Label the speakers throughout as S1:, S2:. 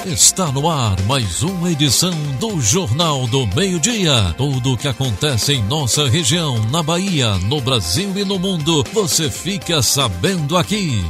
S1: Está no ar mais uma edição do Jornal do Meio-Dia. Tudo o que acontece em nossa região, na Bahia, no Brasil e no mundo, você fica sabendo aqui.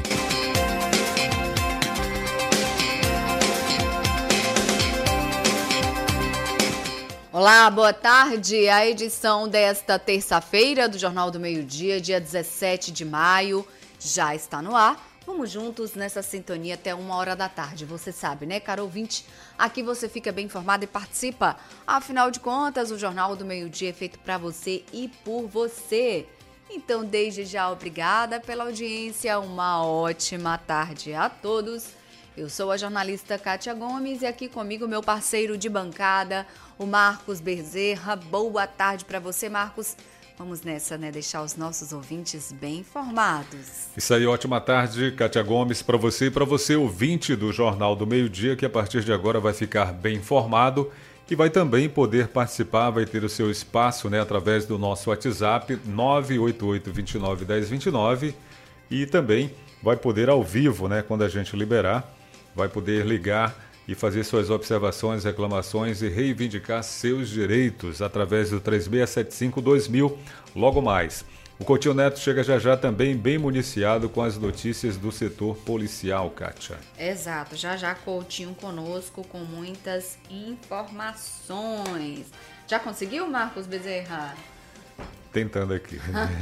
S2: Olá, boa tarde. A edição desta terça-feira do Jornal do Meio-Dia, dia 17 de maio, já está no ar. Vamos juntos nessa sintonia até 1h da tarde. Você sabe, né, caro ouvinte? Aqui você fica bem informado e participa. Afinal de contas, o Jornal do Meio-Dia é feito para você e por você. Então, desde já, obrigada pela audiência. Uma ótima tarde a todos. Eu sou a jornalista Kátia Gomes e aqui comigo meu parceiro de bancada, o Marcos Bezerra. Boa tarde para você, Marcos. Vamos nessa, né? Deixar os nossos ouvintes bem informados.
S3: Isso aí, ótima tarde, Kátia Gomes, para você e para você, ouvinte do Jornal do Meio-Dia, que a partir de agora vai ficar bem informado e vai também poder participar, vai ter o seu espaço, né, através do nosso WhatsApp 988-29-1029 e também vai poder ao vivo, né, quando a gente liberar, vai poder ligar e fazer suas observações, reclamações e reivindicar seus direitos através do 3675-2000, logo mais. O Coutinho Neto chega já já também bem municiado com as notícias do setor policial, Kátia.
S2: Exato, já já Coutinho conosco com muitas informações. Já conseguiu, Marcos Bezerra?
S3: Tentando aqui.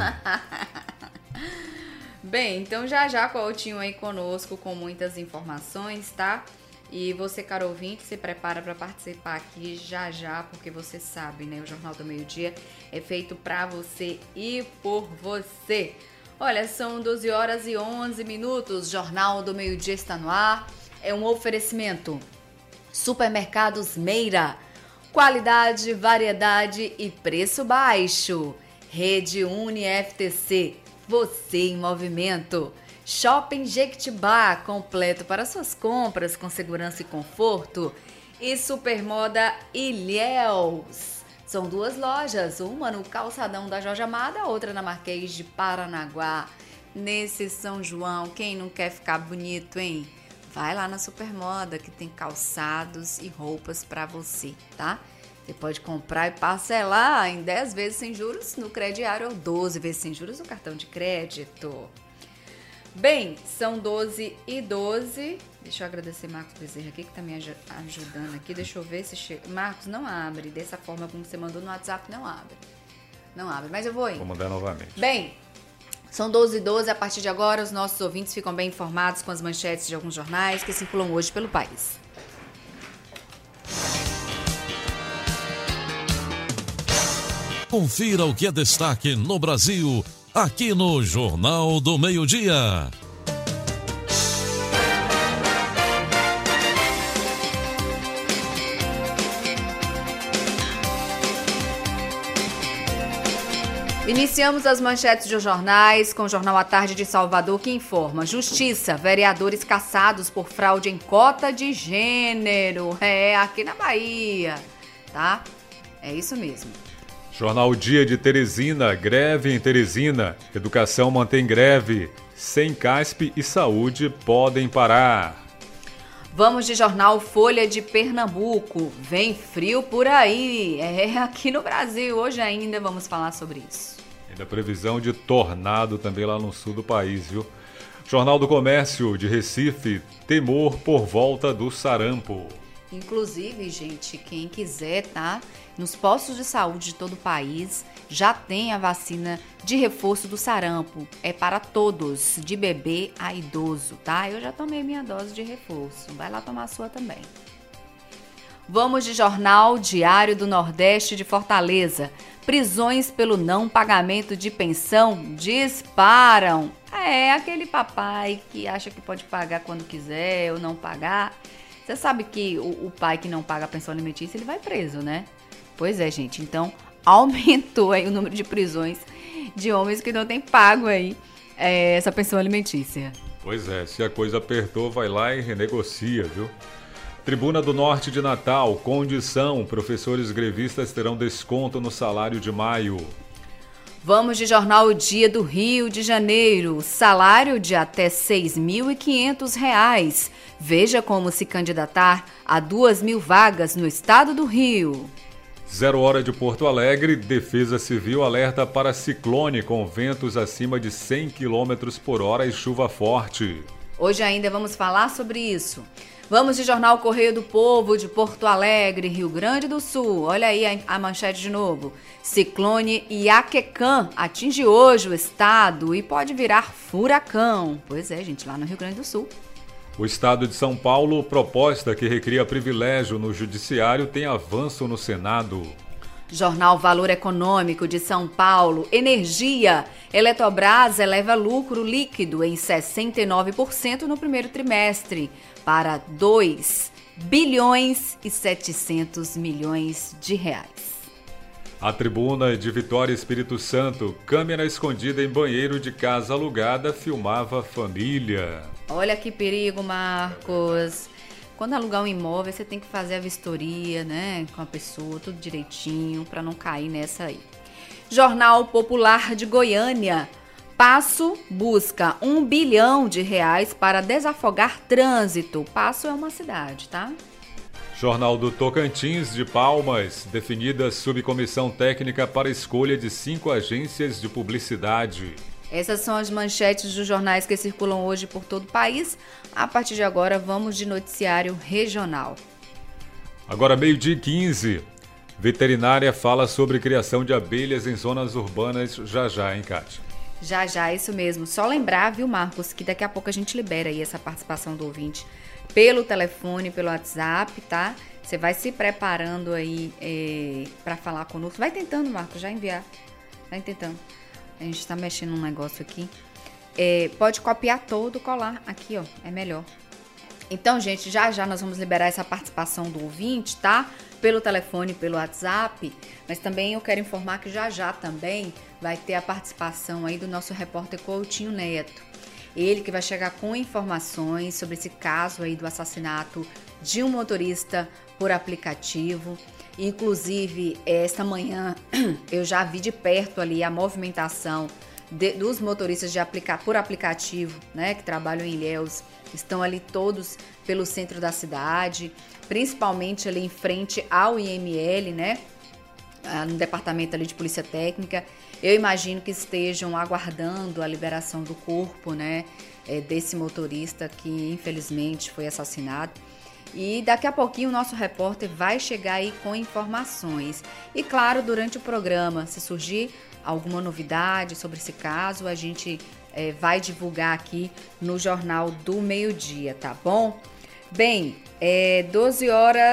S2: Bem, então já Coutinho aí conosco com muitas informações, tá? E você, caro ouvinte, se prepara para participar aqui já, porque você sabe, né? O Jornal do Meio-Dia é feito para você e por você. Olha, são 12h11, Jornal do Meio-Dia está no ar. É um oferecimento. Supermercados Meira. Qualidade, variedade e preço baixo. Rede UniFTC. Você em movimento. Shopping Jequitibá, completo para suas compras com segurança e conforto. E Supermoda Ilhéus. São duas lojas, uma no calçadão da Jorge Amado, a outra na Marquês de Paranaguá. Nesse São João, quem não quer ficar bonito, hein? Vai lá na Supermoda, que tem calçados e roupas para você, tá? Você pode comprar e parcelar em 10 vezes sem juros no crediário ou 12 vezes sem juros no cartão de crédito. Bem, são 12h12. Deixa eu agradecer Marcos Bezerra aqui, que tá me ajudando aqui. Deixa eu ver se chega. Marcos, não abre. Dessa forma como você mandou no WhatsApp, não abre. Não abre, mas eu vou ir.
S3: Vou mandar novamente.
S2: Bem, são 12h12. A partir de agora, os nossos ouvintes ficam bem informados com as manchetes de alguns jornais que circulam hoje pelo país.
S1: Confira o que é destaque no Brasil, aqui no Jornal do Meio-Dia.
S2: Iniciamos as manchetes dos jornais com o Jornal à Tarde de Salvador, que informa: Justiça, vereadores caçados por fraude em cota de gênero. Aqui na Bahia, tá? É isso mesmo.
S3: Jornal Dia de Teresina, greve em Teresina. Educação mantém greve. Sem CASP e saúde podem parar.
S2: Vamos de jornal Folha de Pernambuco. Vem frio por aí. Aqui no Brasil. Hoje ainda vamos falar sobre isso.
S3: Ainda previsão de tornado também lá no sul do país, viu? Jornal do Comércio de Recife. Temor por volta do sarampo.
S2: Inclusive, gente, quem quiser, tá? Nos postos de saúde de todo o país já tem a vacina de reforço do sarampo. É para todos, de bebê a idoso, tá? Eu já tomei minha dose de reforço. Vai lá tomar a sua também. Vamos de jornal Diário do Nordeste de Fortaleza. Prisões pelo não pagamento de pensão disparam. Aquele papai que acha que pode pagar quando quiser ou não pagar. Você sabe que o pai que não paga a pensão alimentícia, ele vai preso, né? Pois é, gente. Então, aumentou aí o número de prisões de homens que não têm pago aí essa pensão alimentícia.
S3: Pois é, se a coisa apertou, vai lá e renegocia, viu? Tribuna do Norte de Natal, condição, professores grevistas terão desconto no salário de maio.
S2: Vamos de Jornal O Dia do Rio de Janeiro. Salário de até R$ 6.500. Veja como se candidatar a 2.000 vagas no estado do Rio.
S3: 0 hora de Porto Alegre, Defesa Civil alerta para ciclone com ventos acima de 100 km por hora e chuva forte.
S2: Hoje ainda vamos falar sobre isso. Vamos de Jornal Correio do Povo de Porto Alegre, Rio Grande do Sul. Olha aí a manchete de novo. Ciclone Iaquecã atinge hoje o estado e pode virar furacão. Pois é, gente, lá no Rio Grande do Sul.
S3: O estado de São Paulo, proposta que recria privilégio no judiciário, tem avanço no Senado.
S2: Jornal Valor Econômico de São Paulo, energia. Eletrobras eleva lucro líquido em 69% no primeiro trimestre para 2 bilhões e 700 milhões de reais.
S3: A tribuna de Vitória Espírito Santo, câmera escondida em banheiro de casa alugada, filmava a família.
S2: Olha que perigo, Marcos. Quando alugar um imóvel, você tem que fazer a vistoria, né? Com a pessoa, tudo direitinho, para não cair nessa aí. Jornal Popular de Goiânia. Passo busca R$ 1 bilhão para desafogar trânsito. Passo é uma cidade, tá?
S3: Jornal do Tocantins de Palmas. Definida subcomissão técnica para escolha de 5 agências de publicidade.
S2: Essas são as manchetes dos jornais que circulam hoje por todo o país. A partir de agora, vamos de noticiário regional.
S3: Agora, 12h15. Veterinária fala sobre criação de abelhas em zonas urbanas já, hein, Kátia?
S2: Já, isso mesmo. Só lembrar, viu, Marcos, que daqui a pouco a gente libera aí essa participação do ouvinte pelo telefone, pelo WhatsApp, tá? Você vai se preparando aí para falar conosco. Vai tentando, Marcos, já enviar. Vai tentando. A gente está mexendo num negócio aqui. Pode copiar todo, colar aqui, ó. É melhor. Então, gente, já nós vamos liberar essa participação do ouvinte, tá? Pelo telefone, pelo WhatsApp. Mas também eu quero informar que já também vai ter a participação aí do nosso repórter Coutinho Neto. Ele que vai chegar com informações sobre esse caso aí do assassinato de um motorista por aplicativo. Inclusive, esta manhã eu já vi de perto ali a movimentação dos motoristas por aplicativo, né, que trabalham em Ilhéus. Estão ali todos pelo centro da cidade, principalmente ali em frente ao IML, né, no departamento ali de polícia técnica. Eu imagino que estejam aguardando a liberação do corpo, né, desse motorista que infelizmente foi assassinado. E daqui a pouquinho o nosso repórter vai chegar aí com informações. E claro, durante o programa, se surgir alguma novidade sobre esse caso, a gente vai divulgar aqui no Jornal do Meio-Dia, tá bom? Bem, 12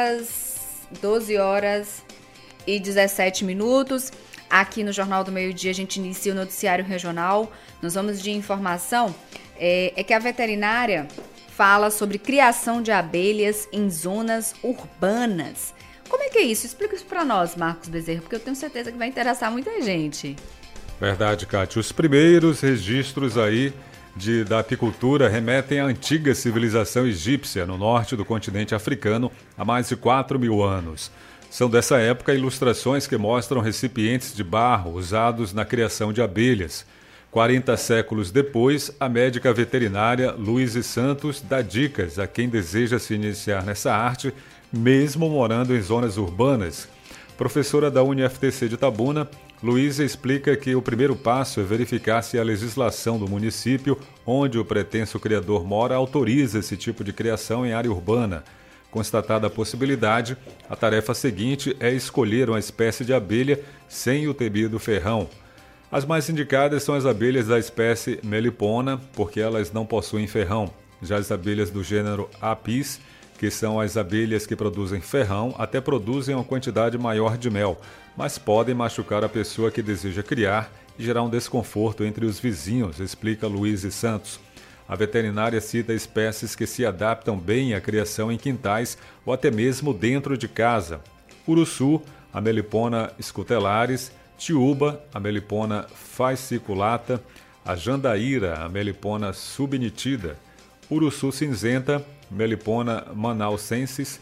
S2: horas e 17 minutos. Aqui no Jornal do Meio-Dia a gente inicia o noticiário regional. Nós vamos de informação. Que a veterinária fala sobre criação de abelhas em zonas urbanas. Como é que é isso? Explica isso para nós, Marcos Bezerra, porque eu tenho certeza que vai interessar muita gente.
S3: Verdade, Kátia. Os primeiros registros aí da apicultura remetem à antiga civilização egípcia no norte do continente africano há mais de 4.000 anos. São dessa época ilustrações que mostram recipientes de barro usados na criação de abelhas. 40 séculos depois, a médica veterinária Luíse Santos dá dicas a quem deseja se iniciar nessa arte, mesmo morando em zonas urbanas. Professora da UniFTC de Itabuna, Luíse explica que o primeiro passo é verificar se a legislação do município onde o pretenso criador mora autoriza esse tipo de criação em área urbana. Constatada a possibilidade, a tarefa seguinte é escolher uma espécie de abelha sem o temido ferrão. As mais indicadas são as abelhas da espécie Melipona, porque elas não possuem ferrão. Já as abelhas do gênero Apis, que são as abelhas que produzem ferrão, até produzem uma quantidade maior de mel, mas podem machucar a pessoa que deseja criar e gerar um desconforto entre os vizinhos, explica Luíse Santos. A veterinária cita espécies que se adaptam bem à criação em quintais ou até mesmo dentro de casa. Uruçu, a Melipona scutelaris, Tiúba, a Melipona fasciculata, a Jandaíra, a Melipona subnitida, Uruçu cinzenta, Melipona manausensis,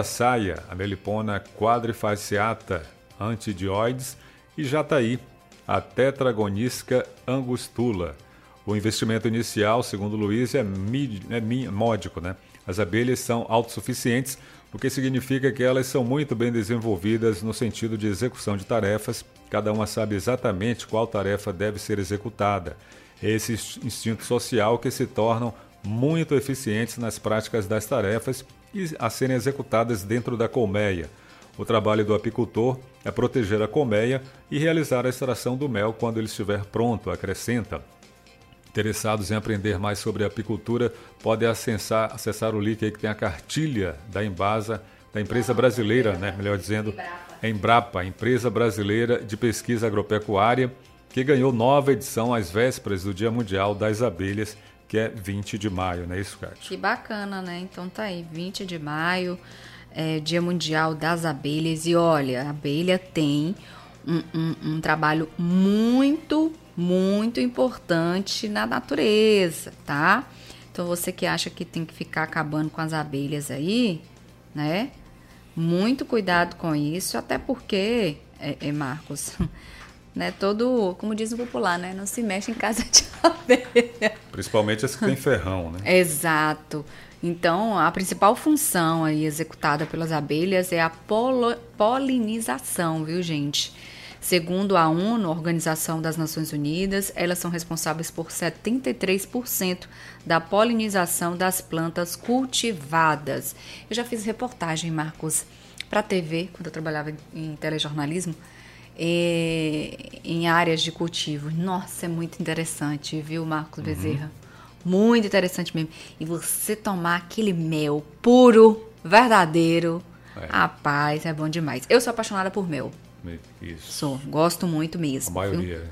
S3: Mandaçaia, a Melipona quadrifasciata, antidioides, e Jataí, a Tetragonisca angustula. O investimento inicial, segundo Luiz, é módico, né? As abelhas são autossuficientes, o que significa que elas são muito bem desenvolvidas no sentido de execução de tarefas. Cada uma sabe exatamente qual tarefa deve ser executada. É esse instinto social que se tornam muito eficientes nas práticas das tarefas e a serem executadas dentro da colmeia. O trabalho do apicultor é proteger a colmeia e realizar a extração do mel quando ele estiver pronto, acrescenta. Interessados em aprender mais sobre apicultura, podem acessar o link aí que tem a cartilha da Embasa, da empresa brasileira, né, melhor dizendo, Embrapa, Empresa Brasileira de Pesquisa Agropecuária, que ganhou nova edição às vésperas do Dia Mundial das Abelhas, que é 20 de maio, não é isso, Kátia?
S2: Que bacana, né? Então tá aí, 20 de maio, Dia Mundial das Abelhas. E olha, a abelha tem um trabalho muito importante na natureza, tá? Então você que acha que tem que ficar acabando com as abelhas aí, né? Muito cuidado com isso, até porque, Marcos, né? Como diz o popular, né? Não se mexe em casa de abelha.
S3: Principalmente as que tem ferrão, né?
S2: Exato. Então, a principal função aí executada pelas abelhas é a polinização, viu, gente? Segundo a ONU, Organização das Nações Unidas, elas são responsáveis por 73% da polinização das plantas cultivadas. Eu já fiz reportagem, Marcos, para a TV, quando eu trabalhava em telejornalismo, em áreas de cultivo. Nossa, é muito interessante, viu, Marcos Bezerra? Muito interessante mesmo. E você tomar aquele mel puro, verdadeiro, rapaz, é bom demais. Eu sou apaixonada por mel.
S3: Isso.
S2: Gosto muito mesmo.
S3: A maioria.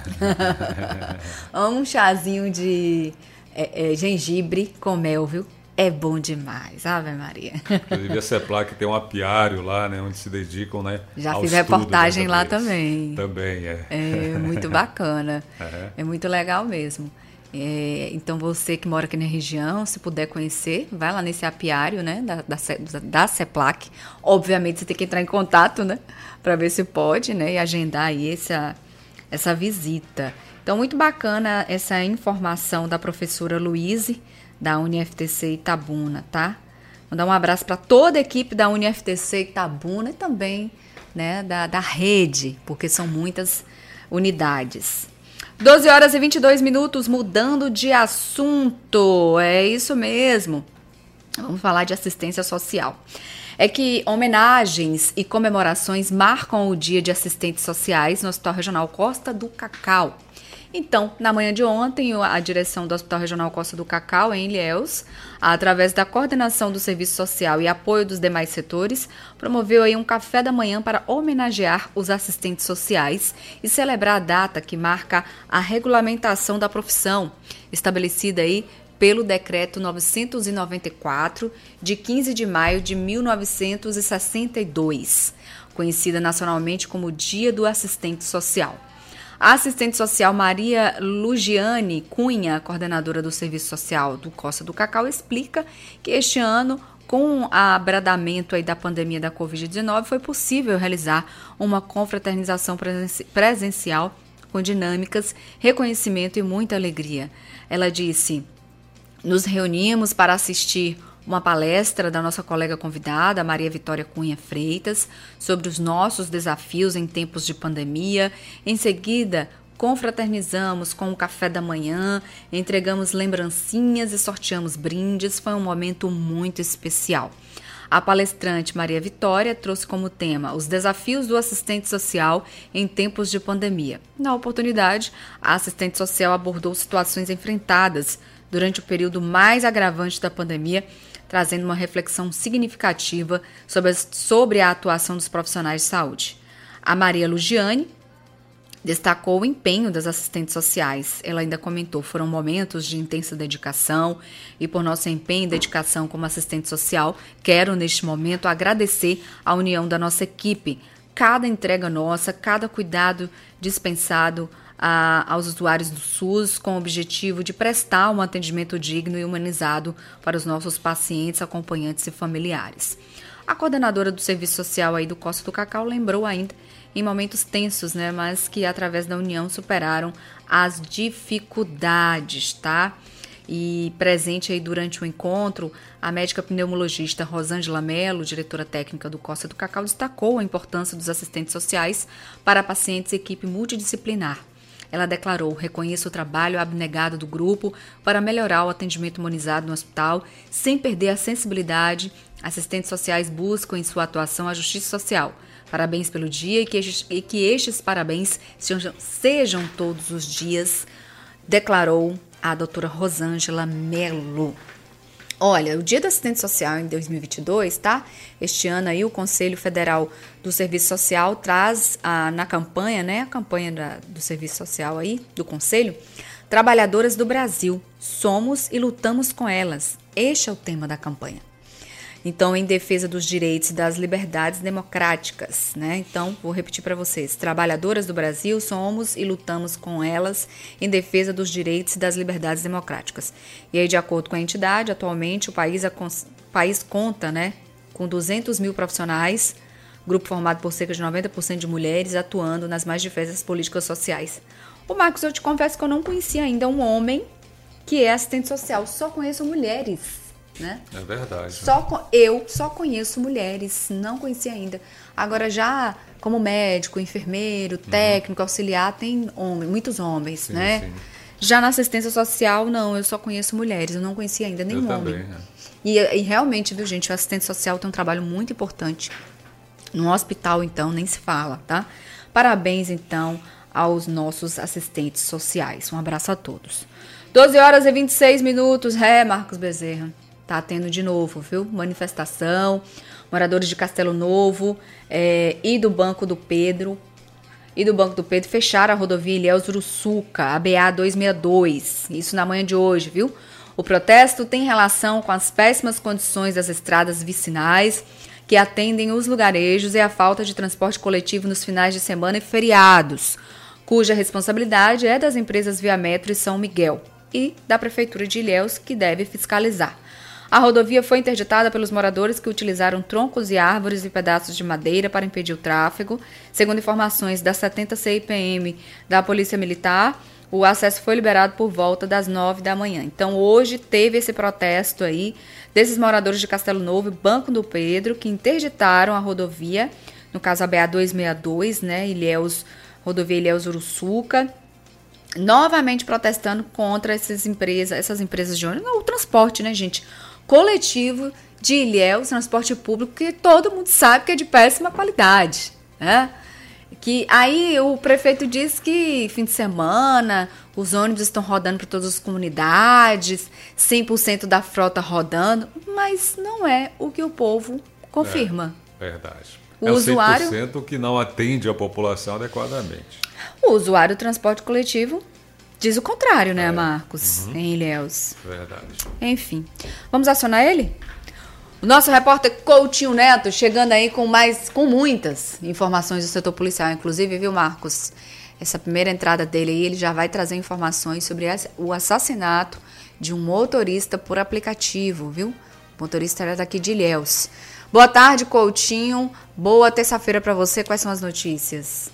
S2: Amo um chazinho de gengibre com mel, viu? É bom demais, Ave Maria.
S3: Inclusive a CEPLAC tem um apiário lá, né, onde se dedicam, né,
S2: já fiz reportagem lá
S3: também.
S2: É muito bacana. É muito legal mesmo. Então você que mora aqui na região, se puder conhecer, vai lá nesse apiário, né, da CEPLAC. Obviamente você tem que entrar em contato, né, para ver se pode, né, e agendar aí essa visita. Então muito bacana essa informação da professora Luíse, da UniFTC Itabuna, tá? Mandar um abraço para toda a equipe da UniFTC Itabuna e também, né, da rede, porque são muitas unidades. 12h22, mudando de assunto, é isso mesmo. Vamos falar de assistência social. É que homenagens e comemorações marcam o Dia de Assistentes Sociais no Hospital Regional Costa do Cacau. Então, na manhã de ontem, a direção do Hospital Regional Costa do Cacau, em Ilhéus, através da coordenação do Serviço Social e apoio dos demais setores, promoveu aí um café da manhã para homenagear os assistentes sociais e celebrar a data que marca a regulamentação da profissão, estabelecida aí pelo Decreto 994, de 15 de maio de 1962, conhecida nacionalmente como Dia do Assistente Social. A assistente social Maria Lugiane Cunha, coordenadora do Serviço Social do Costa do Cacau, explica que este ano, com o abradamento aí da pandemia da Covid-19, foi possível realizar uma confraternização presencial com dinâmicas, reconhecimento e muita alegria. Ela disse: nos reunimos para assistir uma palestra da nossa colega convidada, Maria Vitória Cunha Freitas, sobre os nossos desafios em tempos de pandemia. Em seguida, confraternizamos com o café da manhã, entregamos lembrancinhas e sorteamos brindes. Foi um momento muito especial. A palestrante Maria Vitória trouxe como tema os desafios do assistente social em tempos de pandemia. Na oportunidade, a assistente social abordou situações enfrentadas durante o período mais agravante da pandemia, trazendo uma reflexão significativa sobre a atuação dos profissionais de saúde. A Maria Lugiane destacou o empenho das assistentes sociais. Ela ainda comentou: foram momentos de intensa dedicação e por nosso empenho e dedicação como assistente social, quero neste momento agradecer a união da nossa equipe, cada entrega nossa, cada cuidado dispensado aos usuários do SUS, com o objetivo de prestar um atendimento digno e humanizado para os nossos pacientes, acompanhantes e familiares. A coordenadora do Serviço Social aí do Costa do Cacau lembrou ainda em momentos tensos, né? Mas que através da união superaram as dificuldades, tá? E presente aí durante o encontro, a médica pneumologista Rosângela Mello, diretora técnica do Costa do Cacau, destacou a importância dos assistentes sociais para pacientes e equipe multidisciplinar. Ela declarou: reconheço o trabalho abnegado do grupo para melhorar o atendimento humanizado no hospital, sem perder a sensibilidade. Assistentes sociais buscam em sua atuação a justiça social. Parabéns pelo dia e que estes parabéns sejam todos os dias, declarou a doutora Rosângela Mello. Olha, o Dia do Assistente Social em 2022, tá? Este ano aí o Conselho Federal do Serviço Social traz na campanha, né? A campanha do Serviço Social aí, do Conselho, Trabalhadoras do Brasil, somos e lutamos com elas. Este é o tema da campanha. Então, em defesa dos direitos e das liberdades democráticas, né? Então, vou repetir para vocês. Trabalhadoras do Brasil, somos e lutamos com elas em defesa dos direitos e das liberdades democráticas. E aí, de acordo com a entidade, atualmente o país conta, né, com 200 mil profissionais, grupo formado por cerca de 90% de mulheres, atuando nas mais diversas políticas sociais. Ô, Marcos, eu te confesso que eu não conhecia ainda um homem que é assistente social. Só conheço mulheres. Né?
S3: É verdade.
S2: Eu só conheço mulheres, não conhecia ainda. Agora já como médico, enfermeiro, técnico, auxiliar, tem muitos homens, sim, né? Sim. Já na assistência social, não, eu só conheço mulheres, eu não conhecia ainda nenhum homem. Também, e realmente, viu, gente, o assistente social tem um trabalho muito importante. No hospital, então, nem se fala, tá? Parabéns, então, aos nossos assistentes sociais. Um abraço a todos. 12h26, Marcos Bezerra. Tá tendo de novo, viu? Manifestação, moradores de Castelo Novo e do Banco do Pedro. Fecharam a rodovia Ilhéus Uruçuca, a BA 262. Isso na manhã de hoje, viu? O protesto tem relação com as péssimas condições das estradas vicinais que atendem os lugarejos e a falta de transporte coletivo nos finais de semana e feriados, cuja responsabilidade é das empresas Viametro e São Miguel e da Prefeitura de Ilhéus, que deve fiscalizar. A rodovia foi interditada pelos moradores que utilizaram troncos e árvores e pedaços de madeira para impedir o tráfego. Segundo informações da 70 CIPM da Polícia Militar, o acesso foi liberado por volta das 9 da manhã. Então, hoje teve esse protesto aí desses moradores de Castelo Novo e Banco do Pedro, que interditaram a rodovia, no caso a BA 262, né, rodovia Ilhéus Uruçuca, novamente protestando contra essas empresas de ônibus, o transporte, né, gente, coletivo de Ilhéus, transporte público, que todo mundo sabe que é de péssima qualidade, né? Que aí o prefeito diz que fim de semana os ônibus estão rodando para todas as comunidades, 100% da frota rodando, mas não é o que o povo confirma.
S3: Verdade.
S2: O usuário,
S3: 100% que não atende a população adequadamente.
S2: O usuário do transporte coletivo diz o contrário, né, Marcos? Em Ilhéus.
S3: Verdade.
S2: Enfim. Vamos acionar ele? O nosso repórter Coutinho Neto chegando aí com muitas informações do setor policial. Inclusive, viu, Marcos? Essa primeira entrada dele aí, ele já vai trazer informações sobre o assassinato de um motorista por aplicativo, viu? O motorista era daqui de Ilhéus. Boa tarde, Coutinho. Boa terça-feira para você. Quais são as notícias?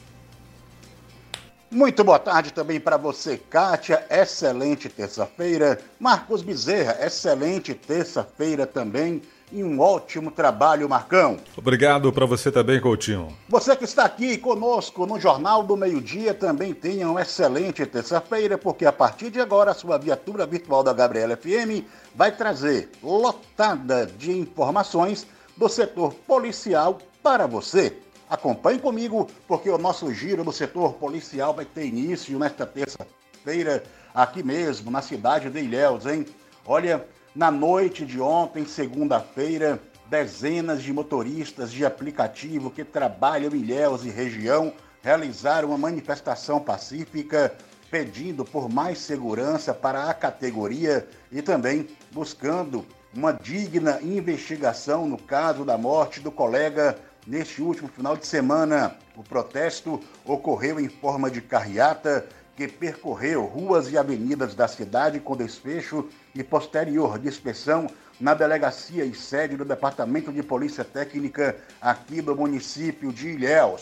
S4: Muito boa tarde também para você, Kátia. Excelente terça-feira. Marcos Bezerra, excelente terça-feira também. E um ótimo trabalho, Marcão.
S3: Obrigado para você também, Coutinho.
S4: Você que está aqui conosco no Jornal do Meio-Dia também tenha uma excelente terça-feira, porque a partir de agora a sua viatura virtual da Gabriela FM vai trazer lotada de informações do setor policial para você. Acompanhe comigo, porque o nosso giro do setor policial vai ter início nesta terça-feira, aqui mesmo, na cidade de Ilhéus, hein? Olha, na noite de ontem, segunda-feira, dezenas de motoristas de aplicativo que trabalham em Ilhéus e região realizaram uma manifestação pacífica pedindo por mais segurança para a categoria e também buscando uma digna investigação no caso da morte do colega neste último final de semana. O protesto ocorreu em forma de carreata que percorreu ruas e avenidas da cidade com desfecho e posterior dispersão na delegacia e sede do Departamento de Polícia Técnica aqui do município de Ilhéus.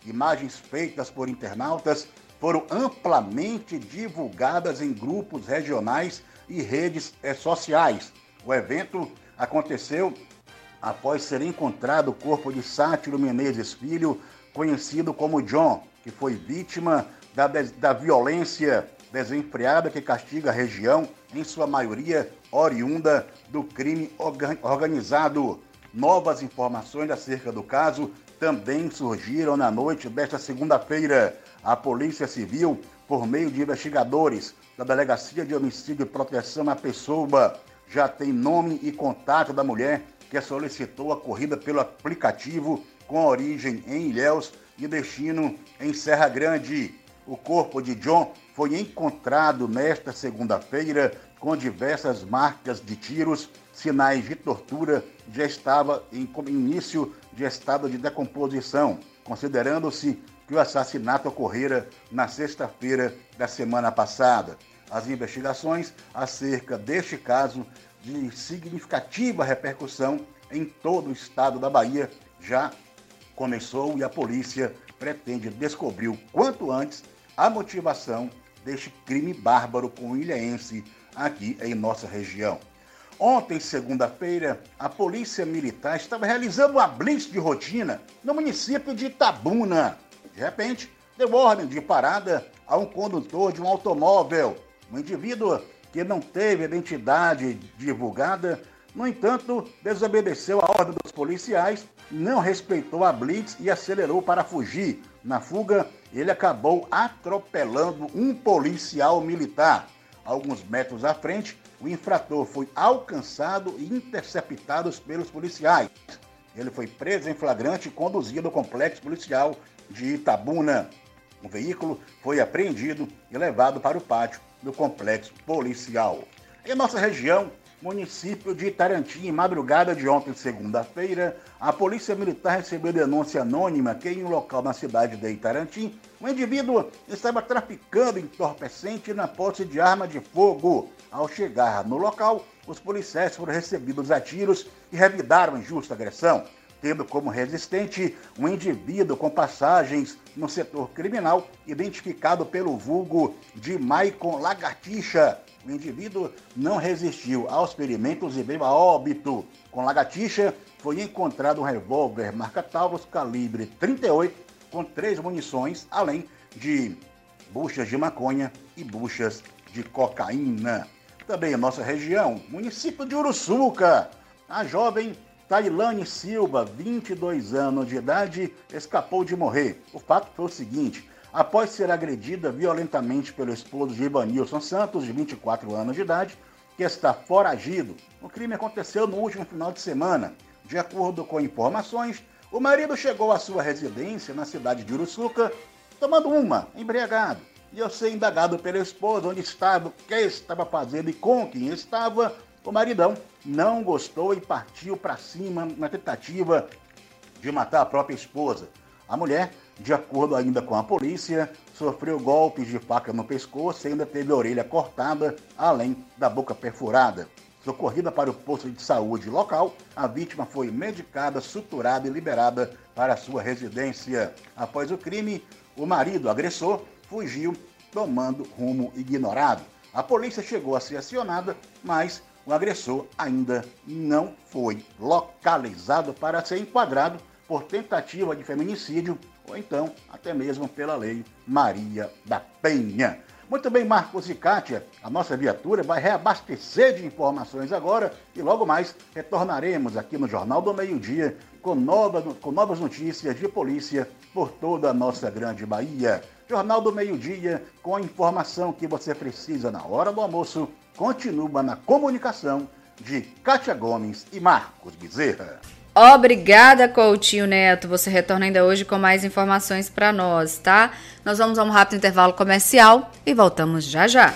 S4: Imagens feitas por internautas foram amplamente divulgadas em grupos regionais e redes sociais. O evento aconteceu após ser encontrado o corpo de Sátiro Menezes Filho, conhecido como John, que foi vítima da violência desenfreada que castiga a região, em sua maioria oriunda do crime organizado. Novas informações acerca do caso também surgiram na noite desta segunda-feira. A Polícia Civil, por meio de investigadores da Delegacia de Homicídio e Proteção à Pessoa, já tem nome e contato da mulher que solicitou a corrida pelo aplicativo com origem em Ilhéus e destino em Serra Grande. O corpo de John foi encontrado nesta segunda-feira com diversas marcas de tiros, sinais de tortura, já estava em início de estado de decomposição, considerando-se que o assassinato ocorrera na sexta-feira da semana passada. As investigações acerca deste caso de significativa repercussão em todo o estado da Bahia já começou e a polícia pretende descobrir o quanto antes a motivação deste crime bárbaro com o ilhéense aqui em nossa região. Ontem, segunda-feira, a Polícia Militar estava realizando uma blitz de rotina no município de Itabuna. De repente, deu ordem de parada a um condutor de um automóvel. Um indivíduo que não teve identidade divulgada, no entanto, desobedeceu a ordem dos policiais, não respeitou a blitz e acelerou para fugir. Na fuga, ele acabou atropelando um policial militar. Alguns metros à frente, o infrator foi alcançado e interceptado pelos policiais. Ele foi preso em flagrante e conduzido ao complexo policial de Itabuna. O veículo foi apreendido e levado para o pátio do complexo policial. Em nossa região, município de Itarantim, em madrugada de ontem, segunda-feira, a Polícia Militar recebeu denúncia anônima que em um local na cidade de Itarantim, um indivíduo estava traficando entorpecente na posse de arma de fogo. Ao chegar no local, os policiais foram recebidos a tiros e revidaram a injusta agressão, tendo como resistente um indivíduo com passagens no setor criminal, identificado pelo vulgo de Maicon Lagartixa. O indivíduo não resistiu aos ferimentos e veio a óbito. Com Lagartixa, foi encontrado um revólver marca Taurus calibre 38 com 3 munições, além de buchas de maconha e buchas de cocaína. Também em nossa região, município de Uruçuca, a jovem Tailane Silva, 22 anos de idade, escapou de morrer. O fato foi o seguinte: após ser agredida violentamente pelo esposo de Ivanilson Santos, de 24 anos de idade, que está foragido. O crime aconteceu no último final de semana. De acordo com informações, o marido chegou à sua residência na cidade de Uruçuca, tomando uma, embriagado. E ao ser indagado pela esposa onde estava, o que estava fazendo e com quem estava, o maridão não gostou e partiu para cima na tentativa de matar a própria esposa. A mulher, de acordo ainda com a polícia, sofreu golpes de faca no pescoço e ainda teve a orelha cortada, além da boca perfurada. Socorrida para o posto de saúde local, a vítima foi medicada, suturada e liberada para sua residência. Após o crime, o marido agressor fugiu, tomando rumo ignorado. A polícia chegou a ser acionada, mas o agressor ainda não foi localizado para ser enquadrado por tentativa de feminicídio ou então até mesmo pela Lei Maria da Penha. Muito bem, Marcos e Kátia, a nossa viatura vai reabastecer de informações agora e logo mais retornaremos aqui no Jornal do Meio-Dia com novas notícias de polícia por toda a nossa grande Bahia. Jornal do Meio-Dia, com a informação que você precisa na hora do almoço, continua na comunicação de Kátia Gomes e Marcos Bezerra.
S2: Obrigada, Coutinho Neto. Você retorna ainda hoje com mais informações para nós, tá? Nós vamos a um rápido intervalo comercial e voltamos já já.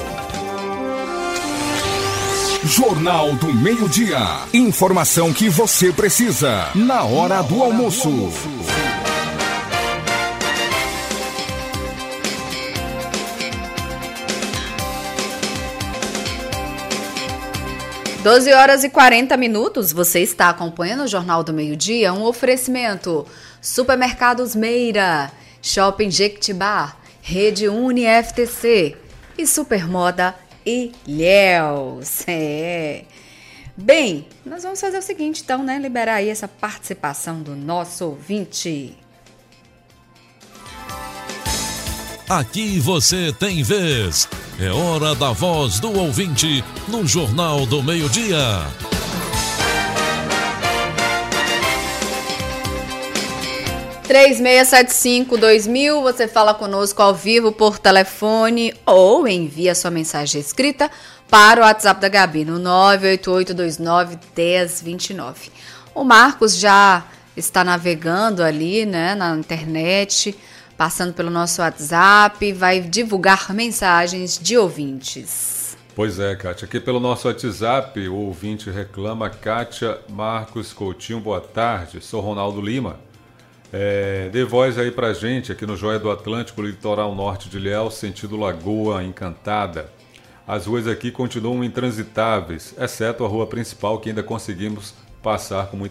S5: Jornal do Meio-Dia. Informação que você precisa na hora do almoço.
S2: 12 horas e 40 minutos, você está acompanhando o Jornal do Meio-Dia, um oferecimento Supermercados Meira, Shopping Jequitibá, Rede Uni FTC e Supermoda Ilhéus. Bem, nós vamos fazer o seguinte então, né? Liberar aí essa participação do nosso ouvinte.
S1: Aqui você tem vez. É hora da voz do ouvinte no Jornal do Meio-Dia.
S2: (3675-2000), você fala conosco ao vivo por telefone ou envia sua mensagem escrita para o WhatsApp da Gabi no 988291029. O Marcos já está navegando ali, né, na internet, passando pelo nosso WhatsApp, vai divulgar mensagens de ouvintes.
S3: Pois é, Kátia. Aqui pelo nosso WhatsApp, o ouvinte reclama: Kátia, Marcos, Coutinho, boa tarde. Sou Ronaldo Lima. Dê voz aí pra gente aqui no Joia do Atlântico, litoral norte de Ilhéus, sentido Lagoa Encantada. As ruas aqui continuam intransitáveis, exceto a rua principal, que ainda conseguimos passar com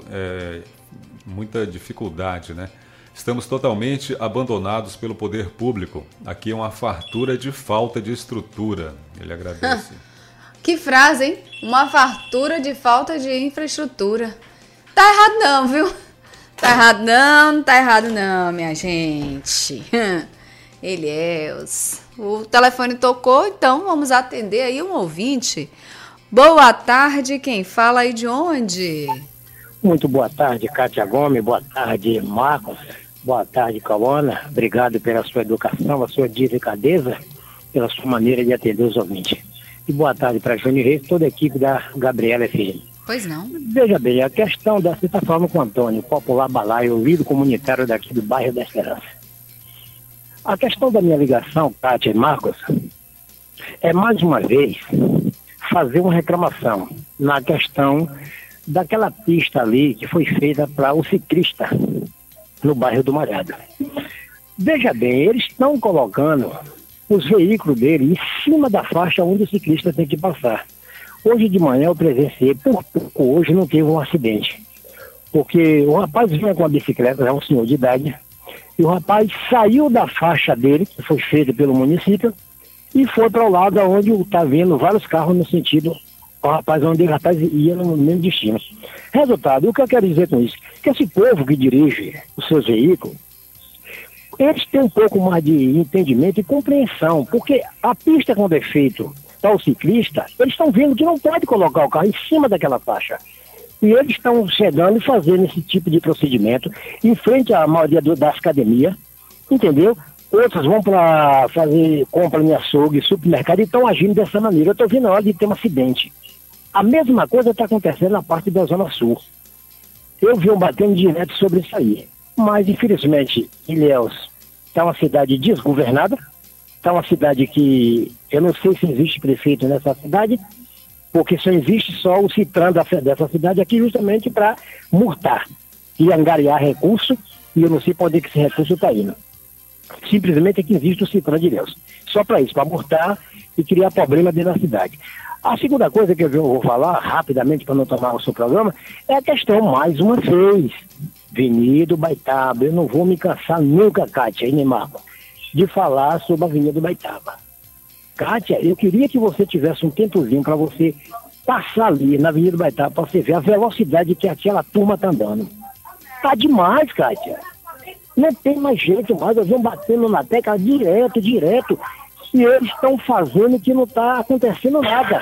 S3: muita dificuldade, né? Estamos totalmente abandonados pelo poder público. Aqui é uma fartura de falta de estrutura. Ele agradece.
S2: Que frase, hein? Uma fartura de falta de infraestrutura. Tá errado não, viu? Tá errado não, não tá errado não, minha gente. Ilhéus. O telefone tocou, então vamos atender aí um ouvinte. Boa tarde, quem fala aí de onde?
S6: Muito boa tarde, Kátia Gomes. Boa tarde, Marcos. Boa tarde, Cauana. Obrigado pela sua educação, a sua delicadeza, pela sua maneira de atender os ouvintes. E boa tarde para Júnior Reis e toda a equipe da Gabriela FM.
S2: Pois não.
S6: Veja bem, a questão você está falando com o Antônio, popular balaio, líder comunitário daqui do bairro da Esperança. A questão da minha ligação, Kátia e Marcos, é mais uma vez fazer uma reclamação na questão daquela pista ali que foi feita para o ciclista no bairro do Malhado. Veja bem, eles estão colocando os veículos dele em cima da faixa onde o ciclista tem que passar. Hoje de manhã eu presenciei, por pouco hoje não teve um acidente, porque o rapaz vinha com a bicicleta, é um senhor de idade, e o rapaz saiu da faixa dele, que foi feita pelo município, e foi para o lado onde está vendo vários carros no sentido, o rapaz onde o rapaz ia no mesmo destino. Resultado, o que eu quero dizer com isso? Que esse povo que dirige os seus veículos, eles têm um pouco mais de entendimento e compreensão, porque a pista quando é feita para o ciclista, eles estão vendo que não pode colocar o carro em cima daquela faixa. E eles estão chegando e fazendo esse tipo de procedimento em frente à maioria das academias, entendeu? Outros vão para fazer compra em açougue, supermercado e estão agindo dessa maneira. Eu estou vendo a hora de ter um acidente. A mesma coisa está acontecendo na parte da Zona Sul. Eu vi batendo direto sobre isso aí. Mas, infelizmente, Ilhéus está uma cidade desgovernada, está uma cidade que eu não sei se existe prefeito nessa cidade, porque só existe só o CITRAN dessa cidade aqui justamente para multar e angariar recurso, e eu não sei para onde que esse recurso está indo. Simplesmente é que existe o CITRAN de Ilhéus. Só para isso, para multar e criar problema dentro da cidade. A segunda coisa que eu vou falar, rapidamente, para não tomar o seu programa, é a questão, mais uma vez, Avenida Baitaba. Eu não vou me cansar nunca, Kátia e nem Marco, de falar sobre a Avenida Baitaba. Kátia, eu queria que você tivesse um tempozinho para você passar ali na Avenida Baitaba, para você ver a velocidade que aquela turma está andando. Tá demais, Kátia. Não tem mais jeito mais, eu venho batendo na tecla direto, e eles estão fazendo que não está acontecendo nada.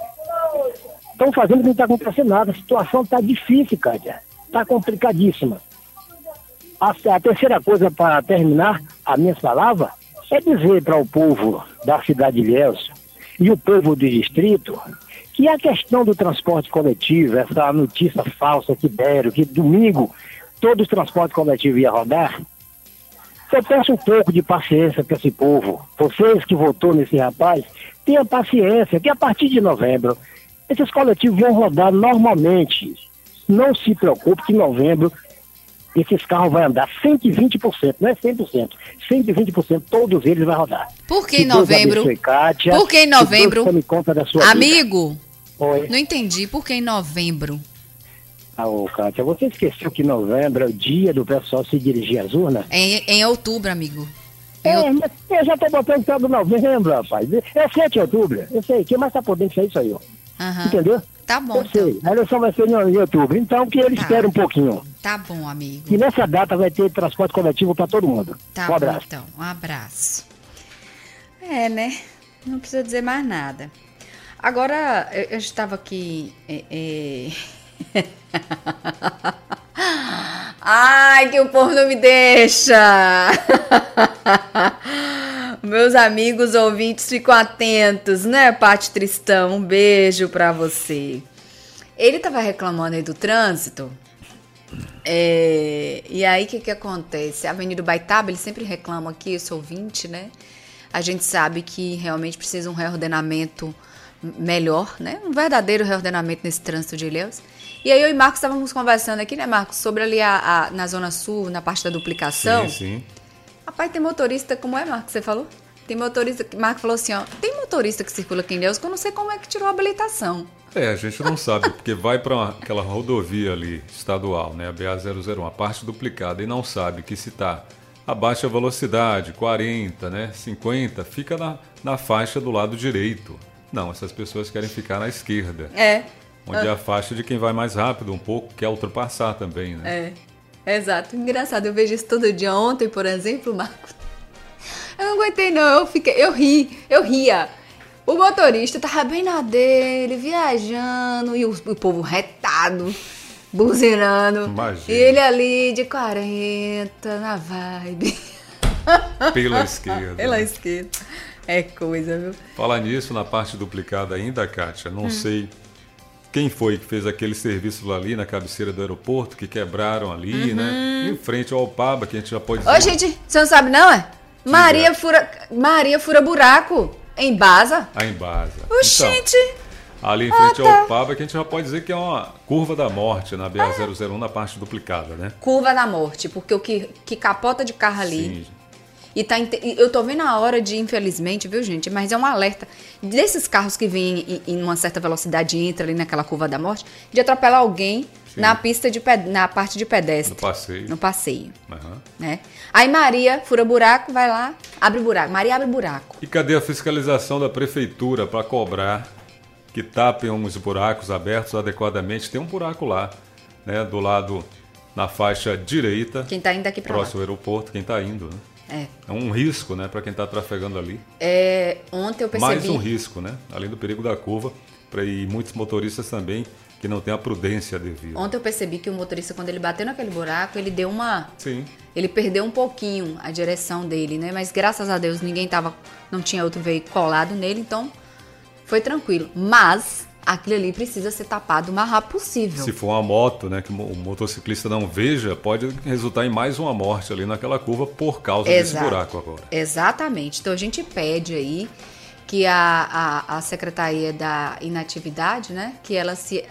S6: Estão fazendo que não está acontecendo nada. A situação está difícil, Kátia. Está complicadíssima. A terceira coisa, para terminar as minhas palavras, é dizer para o povo da cidade de Ilhéus e o povo do distrito que a questão do transporte coletivo, essa notícia falsa que deram, que domingo todos os transportes coletivos iam rodar, eu peço um pouco de paciência para esse povo. Vocês que votou nesse rapaz, tenham paciência, que a partir de novembro, esses coletivos vão rodar normalmente. Não se preocupe que em novembro esses carros vão andar 120%, não é 100%, 120%, todos eles vão rodar.
S2: Por que em novembro?
S6: Kátia,
S2: por que em novembro?
S6: Tome conta da sua
S2: amigo,
S6: vida. Oi.
S2: Não entendi, por que em novembro?
S6: Ô, Kátia, você esqueceu que novembro é o dia do pessoal se dirigir às urnas?
S2: Em outubro, amigo.
S6: Mas eu já tô botando todo novembro, rapaz. É 7 de outubro. Eu sei. Quem mais tá podendo ser isso aí, ó?
S2: Aham.
S6: Entendeu?
S2: Tá bom,
S6: Eu sei. A eleição vai ser em outubro. Então, que ele espera um pouquinho.
S2: Tá bom, amigo.
S6: E nessa data vai ter transporte coletivo para todo mundo.
S2: Tá
S6: Um
S2: bom,
S6: abraço.
S2: então. Um abraço. Né? Não precisa dizer mais nada. Agora, eu estava aqui... Ai, que o povo não me deixa! Meus amigos ouvintes, ficam atentos, né, Paty Tristão? Um beijo pra você. Ele tava reclamando aí do trânsito. E aí, o que acontece? A Avenida Baitaba, ele sempre reclama aqui, eu sou ouvinte, né? A gente sabe que realmente precisa um reordenamento melhor, né? Um verdadeiro reordenamento nesse trânsito de Ilhéus. E aí eu e Marcos estávamos conversando aqui, né, Marcos, sobre ali na Zona Sul, na parte da duplicação.
S3: Sim.
S2: Rapaz, tem motorista, como é, Marcos, você falou? Tem motorista, Marcos falou assim, ó, tem motorista que circula aqui em Ilhéus que eu não sei como é que tirou a habilitação.
S3: A gente não sabe, porque vai para aquela rodovia ali, estadual, né, a BA-001, a parte duplicada, e não sabe que se está a baixa velocidade, 40, né, 50, fica na faixa do lado direito. Não, essas pessoas querem ficar na esquerda. Onde é a faixa de quem vai mais rápido um pouco, quer ultrapassar também, né?
S2: Exato. Engraçado, eu vejo isso todo dia. Ontem, por exemplo, Marcos, eu não aguentei não, eu ria. O motorista tava bem na dele, viajando, e o povo retado, buzinando.
S3: Imagina.
S2: E ele ali de 40, na vibe.
S3: Pela esquerda.
S2: Pela esquerda. É coisa, viu?
S3: Falar nisso, na parte duplicada ainda, Kátia, não sei quem foi que fez aquele serviço ali na cabeceira do aeroporto, que quebraram ali, né? Em frente ao Alpaba, que a gente já pode dizer...
S2: Ô, gente, você não sabe não, é? Maria fura buraco em Baza.
S3: Em Baza.
S2: Gente!
S3: Ali em frente ao Alpaba, que a gente já pode dizer que é uma curva da morte na BA-001, na parte duplicada, né?
S2: Curva da morte, porque o que capota de carro ali...
S3: Sim.
S2: E eu tô vendo a hora de, infelizmente, viu, gente? Mas é um alerta desses carros que vêm em uma certa velocidade e entram ali naquela curva da morte, de atropelar alguém na pista na parte de pedestre.
S3: No passeio.
S2: Né? Aí Maria fura buraco, vai lá, abre buraco. Maria abre buraco.
S3: E cadê a fiscalização da prefeitura para cobrar que tapem uns buracos abertos adequadamente? Tem um buraco lá, né? Do lado, na faixa direita.
S2: Quem tá indo aqui para lá.
S3: Próximo ao aeroporto, quem tá indo, né? É um risco, né, para quem está trafegando ali.
S2: Ontem eu percebi...
S3: Mais um risco, né? Além do perigo da curva, e muitos motoristas também que não têm a prudência devida.
S2: Ontem eu percebi que o motorista, quando ele bateu naquele buraco, ele deu uma...
S3: Sim.
S2: Ele perdeu um pouquinho a direção dele, né? Mas graças a Deus não tinha outro veículo colado nele, então foi tranquilo. Mas aquilo ali precisa ser tapado o mais rápido possível.
S3: Se for uma moto, né, que o motociclista não veja, pode resultar em mais uma morte ali naquela curva por causa desse buraco agora.
S2: Exatamente. Então a gente pede aí que a Secretaria da Inatividade, né, que ela se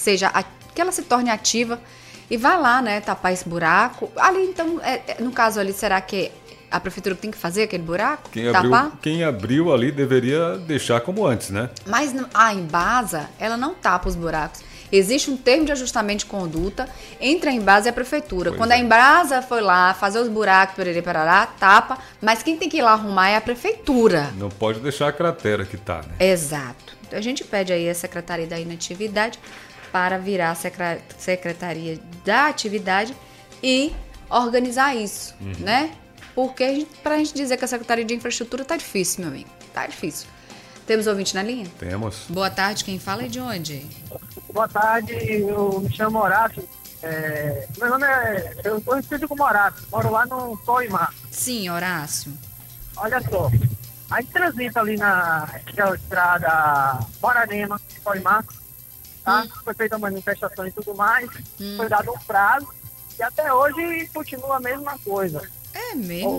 S2: torne ativa e vá lá, né, tapar esse buraco. Ali, então, no caso ali, será que a prefeitura tem que fazer aquele buraco?
S3: Quem abriu ali deveria deixar como antes, né?
S2: Mas a Embasa, ela não tapa os buracos. Existe um termo de ajustamento de conduta entre a Embasa e a prefeitura. Quando a Embasa foi lá fazer os buracos, parará, tapa, mas quem tem que ir lá arrumar é a prefeitura.
S3: Não pode deixar a cratera que tá, né?
S2: Exato. Então a gente pede aí a Secretaria da Inatividade para virar a Secretaria da Atividade e organizar isso, né? Porque pra gente dizer que a Secretaria de Infraestrutura tá difícil, meu amigo. Tá difícil. Temos ouvinte na linha?
S3: Temos.
S2: Boa tarde, quem fala é de onde?
S7: Boa tarde, eu me chamo Horácio. Meu nome eu estou inscrito como Horácio, moro lá no Sol e Mar.
S2: Sim, Horácio.
S7: Olha só, a gente transita ali naquela estrada Moranema, Sol e Mar, tá? Foi feita uma manifestação e tudo mais, foi dado um prazo e até hoje continua a mesma coisa.
S2: É mesmo?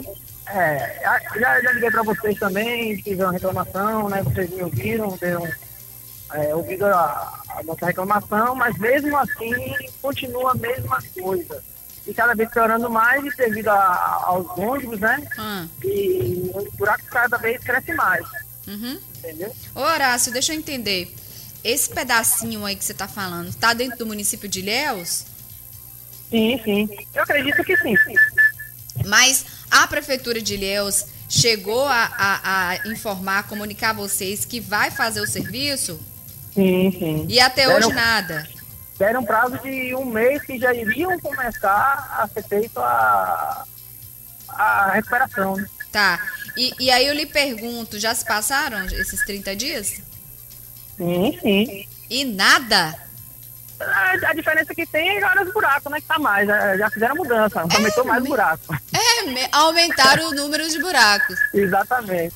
S7: Já liguei para vocês também, tive uma reclamação, né? Vocês me ouviram, ouvido a nossa reclamação, mas mesmo assim continua a mesma coisa. E cada vez piorando mais devido aos ônibus, né? E o buraco cada vez cresce mais. Entendeu?
S2: Ô, Horácio, deixa eu entender. esse pedacinho aí que você está falando, está dentro do município de Ilhéus?
S7: Sim, sim. Eu acredito que sim.
S2: Mas a Prefeitura de Ilhéus chegou a informar, comunicar a vocês que vai fazer o serviço?
S7: Sim, sim.
S2: E até hoje nada?
S7: Deram um prazo de 1 mês que já iriam começar a ser feito a recuperação.
S2: Tá. E aí eu lhe pergunto, já se passaram esses 30 dias?
S7: Sim, sim.
S2: E nada?
S7: A diferença que tem é agora os buracos, né? Que tá mais. Já fizeram mudança, aumentou mais o buraco.
S2: Aumentaram o número de buracos.
S7: Exatamente.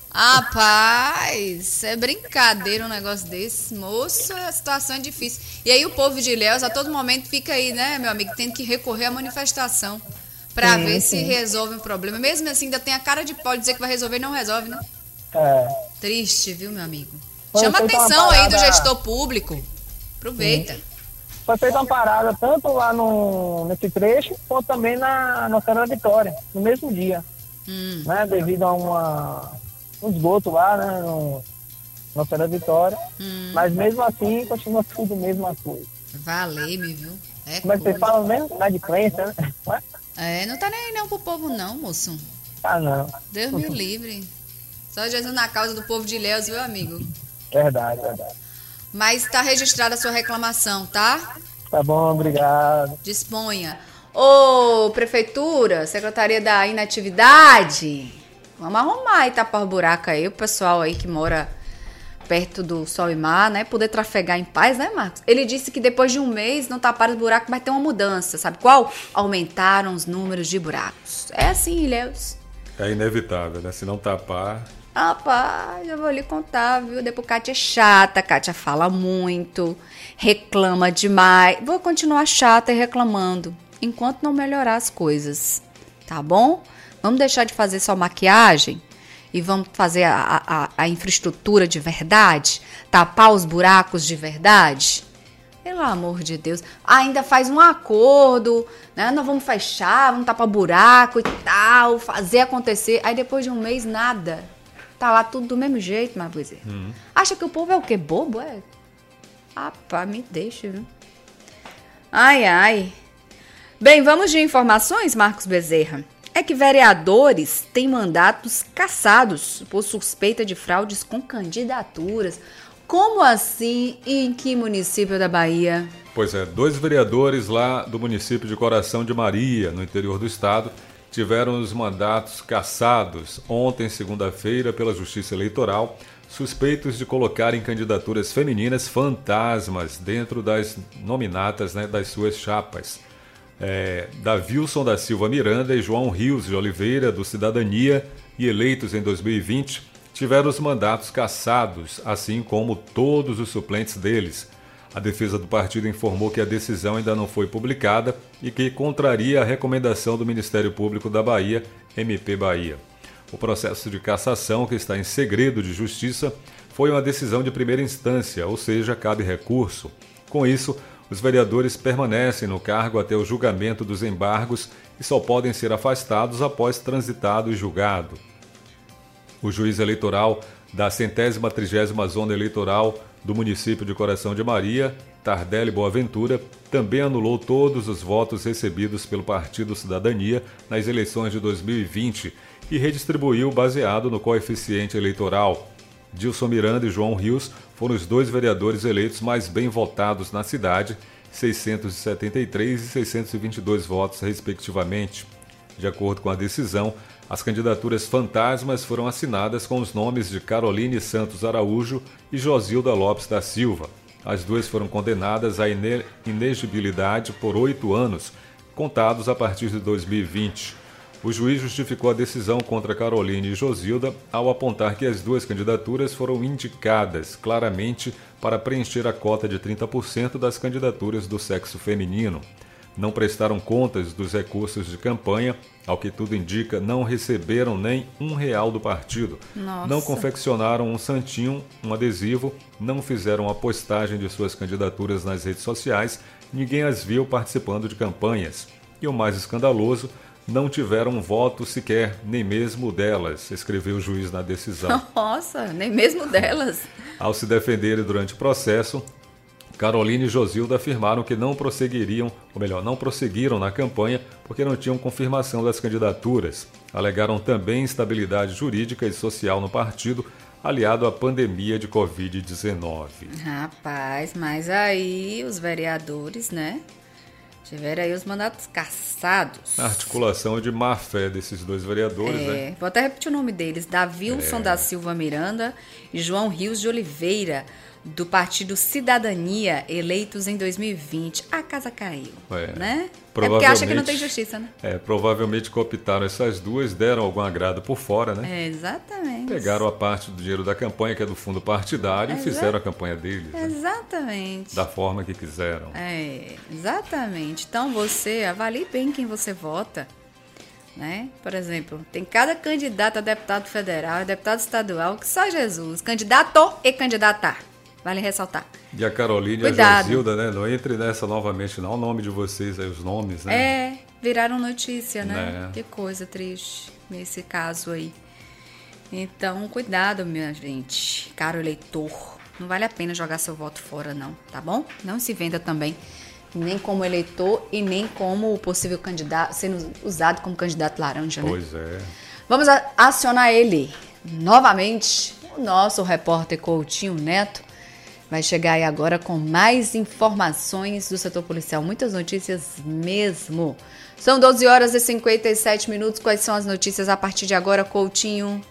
S2: Rapaz, é brincadeira um negócio desse. Moço, a situação é difícil. E aí o povo de Ilhéus a todo momento fica aí, né, meu amigo, tendo que recorrer à manifestação pra ver se resolve o problema. Mesmo assim, ainda tem a cara de pau de dizer que vai resolver e não resolve, né? Triste, viu, meu amigo? Chama a atenção aí do gestor público. Aproveita.
S7: Foi feita uma parada tanto lá nesse trecho, quanto também na Nossa Senhora da Vitória, no mesmo dia. Né? Devido a um esgoto lá, né? No Nossa Senhora da Vitória. Mas mesmo assim, continua tudo a mesma coisa.
S2: Valeu-me, viu?
S7: Como é que vocês falam mesmo? Na de crença, né?
S2: Não tá nem aí não pro povo não, moço.
S7: Não.
S2: Deus me livre. Só Jesus na causa do povo de Ilhéus, viu, amigo?
S7: Verdade.
S2: Mas tá registrada a sua reclamação, tá?
S7: Tá bom, obrigado.
S2: Disponha. Ô, Prefeitura, Secretaria da Inatividade, vamos arrumar e tapar o buraco aí, o pessoal aí que mora perto do Sol e Mar, né? Poder trafegar em paz, né, Marcos? Ele disse que depois de 1 mês não taparam os buracos, mas tem uma mudança, sabe qual? Aumentaram os números de buracos. É assim, Ilhéus.
S3: É inevitável, né? Se não tapar...
S2: Rapaz, eu vou lhe contar, viu? Depois Kátia é chata, Kátia fala muito, reclama demais. Vou continuar chata e reclamando, enquanto não melhorar as coisas, tá bom? Vamos deixar de fazer só maquiagem e vamos fazer a infraestrutura de verdade? Tapar os buracos de verdade? Pelo amor de Deus. Ainda faz um acordo, né? Nós vamos fechar, vamos tapar buraco e tal, fazer acontecer. Aí depois de 1 mês, nada. Tá lá tudo do mesmo jeito, mas pois é. Acha que o povo é o quê? Bobo, é? Rapaz, me deixa, viu? Ai. Bem, vamos de informações, Marcos Bezerra. É que vereadores têm mandatos cassados por suspeita de fraudes com candidaturas. Como assim e em que município da Bahia?
S3: Pois é, 2 vereadores lá do município de Coração de Maria, no interior do estado, tiveram os mandatos cassados ontem, segunda-feira, pela Justiça Eleitoral, suspeitos de colocarem candidaturas femininas fantasmas dentro das nominatas, né, das suas chapas. Davilson da Silva Miranda e João Rios de Oliveira, do Cidadania, e eleitos em 2020, tiveram os mandatos cassados, assim como todos os suplentes deles. A defesa do partido informou que a decisão ainda não foi publicada e que contraria a recomendação do Ministério Público da Bahia, MP Bahia. O processo de cassação, que está em segredo de justiça, foi uma decisão de primeira instância, ou seja, cabe recurso. Com isso, os vereadores permanecem no cargo até o julgamento dos embargos e só podem ser afastados após transitado e julgado. O juiz eleitoral da 130ª Zona Eleitoral do município de Coração de Maria, Tardelli Boaventura, também anulou todos os votos recebidos pelo Partido Cidadania nas eleições de 2020 e redistribuiu baseado no coeficiente eleitoral. Dilson Miranda e João Rios foram os 2 vereadores eleitos mais bem votados na cidade, 673 e 622 votos, respectivamente. De acordo com a decisão, as candidaturas fantasmas foram assinadas com os nomes de Caroline Santos Araújo e Josilda Lopes da Silva. As 2 foram condenadas à inegibilidade por 8 anos, contados a partir de 2020. O juiz justificou a decisão contra Caroline e Josilda ao apontar que as 2 candidaturas foram indicadas claramente para preencher a cota de 30% das candidaturas do sexo feminino. Não prestaram contas dos recursos de campanha, ao que tudo indica, não receberam nem R$1 do partido.
S2: Nossa.
S3: Não confeccionaram um santinho, um adesivo, não fizeram a postagem de suas candidaturas nas redes sociais, ninguém as viu participando de campanhas. E o mais escandaloso, não tiveram um voto sequer, nem mesmo delas, escreveu o juiz na decisão.
S2: Nossa, nem mesmo delas.
S3: Ao se defenderem durante o processo, Carolina e Josilda afirmaram que não prosseguiram na campanha porque não tinham confirmação das candidaturas. Alegaram também instabilidade jurídica e social no partido, aliado à pandemia de Covid-19.
S2: Rapaz, mas aí os vereadores, né? Tiveram aí os mandatos cassados.
S3: A articulação de má fé desses dois vereadores, né?
S2: Vou até repetir o nome deles. Davilson da Silva Miranda e João Rios de Oliveira, do Partido Cidadania, eleitos em 2020. A casa caiu, né? É porque acha que não tem justiça, né?
S3: Provavelmente cooptaram essas duas, deram algum agrado por fora, né?
S2: Exatamente.
S3: Pegaram a parte do dinheiro da campanha, que é do fundo partidário, e fizeram a campanha deles.
S2: Exatamente.
S3: Né? Da forma que quiseram.
S2: Exatamente. Então você avalie bem quem você vota, né? Por exemplo, tem cada candidato a deputado federal, a deputado estadual, que só Jesus, candidato e candidatar. Vale ressaltar.
S3: E a Carolina e a Josilda, né? Não entre nessa novamente, não. O nome de vocês aí, os nomes, né?
S2: Viraram notícia, né? Que coisa triste nesse caso aí. Então, cuidado, minha gente. Caro eleitor, não vale a pena jogar seu voto fora, não, tá bom? Não se venda também, nem como eleitor e nem como possível candidato, sendo usado como candidato laranja, né?
S3: Pois é.
S2: Vamos acionar ele novamente, o nosso repórter Coutinho Neto. Vai chegar aí agora com mais informações do setor policial. Muitas notícias mesmo. São 12 horas e 57 minutos. Quais são as notícias a partir de agora, Coutinho?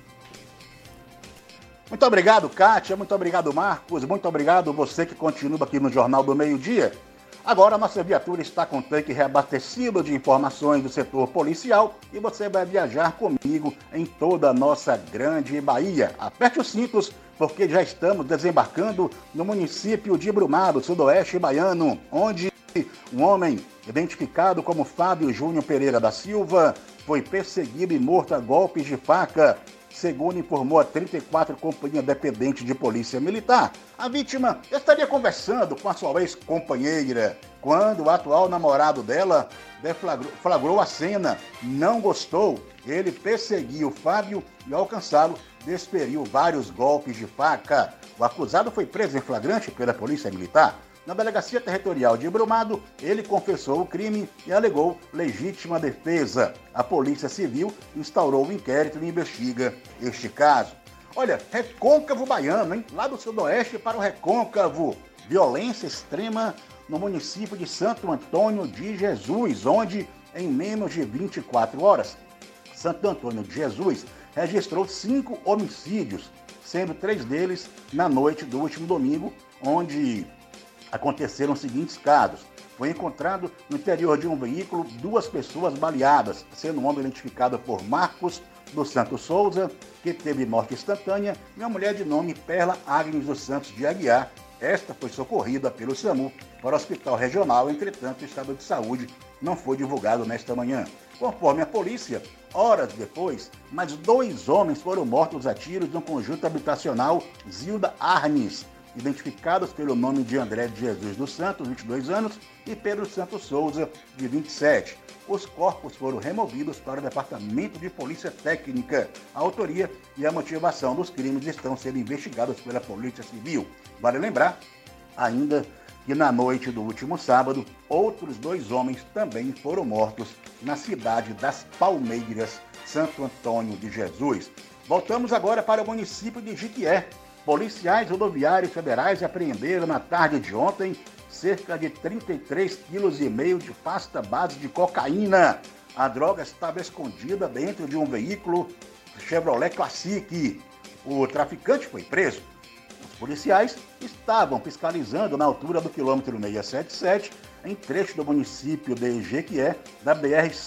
S4: Muito obrigado, Kátia. Muito obrigado, Marcos. Muito obrigado você que continua aqui no Jornal do Meio-Dia. Agora a nossa viatura está com tanque reabastecido de informações do setor policial e você vai viajar comigo em toda a nossa grande Bahia. Aperte os cintos, porque já estamos desembarcando no município de Brumado, sudoeste baiano, onde um homem identificado como Fábio Júnior Pereira da Silva foi perseguido e morto a golpes de faca, segundo informou a 34 Companhia Dependente de Polícia Militar. A vítima estaria conversando com a sua ex-companheira quando o atual namorado dela flagrou a cena. Não gostou, ele perseguiu Fábio e, ao alcançá-lo, desferiu vários golpes de faca. O acusado foi preso em flagrante pela Polícia Militar. Na Delegacia Territorial de Brumado, ele confessou o crime e alegou legítima defesa. A Polícia Civil instaurou o inquérito e investiga este caso. Olha, Recôncavo Baiano, hein? Lá do sudoeste para o Recôncavo. Violência extrema no município de Santo Antônio de Jesus, onde, em menos de 24 horas, Santo Antônio de Jesus registrou 5 homicídios, sendo 3 deles na noite do último domingo, onde aconteceram os seguintes casos. Foi encontrado no interior de um veículo 2 pessoas baleadas, sendo um homem identificado por Marcos dos Santos Souza, que teve morte instantânea, e uma mulher de nome Perla Agnes dos Santos de Aguiar. Esta foi socorrida pelo SAMU para o Hospital Regional, entretanto o estado de saúde não foi divulgado nesta manhã. Conforme a polícia, horas depois, mais 2 homens foram mortos a tiros no conjunto habitacional Zilda Arnes, identificados pelo nome de André de Jesus dos Santos, 22 anos, e Pedro Santos Souza, de 27. Os corpos foram removidos para o Departamento de Polícia Técnica. A autoria e a motivação dos crimes estão sendo investigados pela Polícia Civil. Vale lembrar, ainda, que na noite do último sábado, outros 2 homens também foram mortos na cidade das Palmeiras, Santo Antônio de Jesus. Voltamos agora para o município de Jiquié. Policiais rodoviários federais apreenderam na tarde de ontem cerca de 33,5 kg de pasta base de cocaína. A droga estava escondida dentro de um veículo Chevrolet Classic. O traficante foi preso. Os policiais estavam fiscalizando na altura do quilômetro 677, em trecho do município de Jequié, da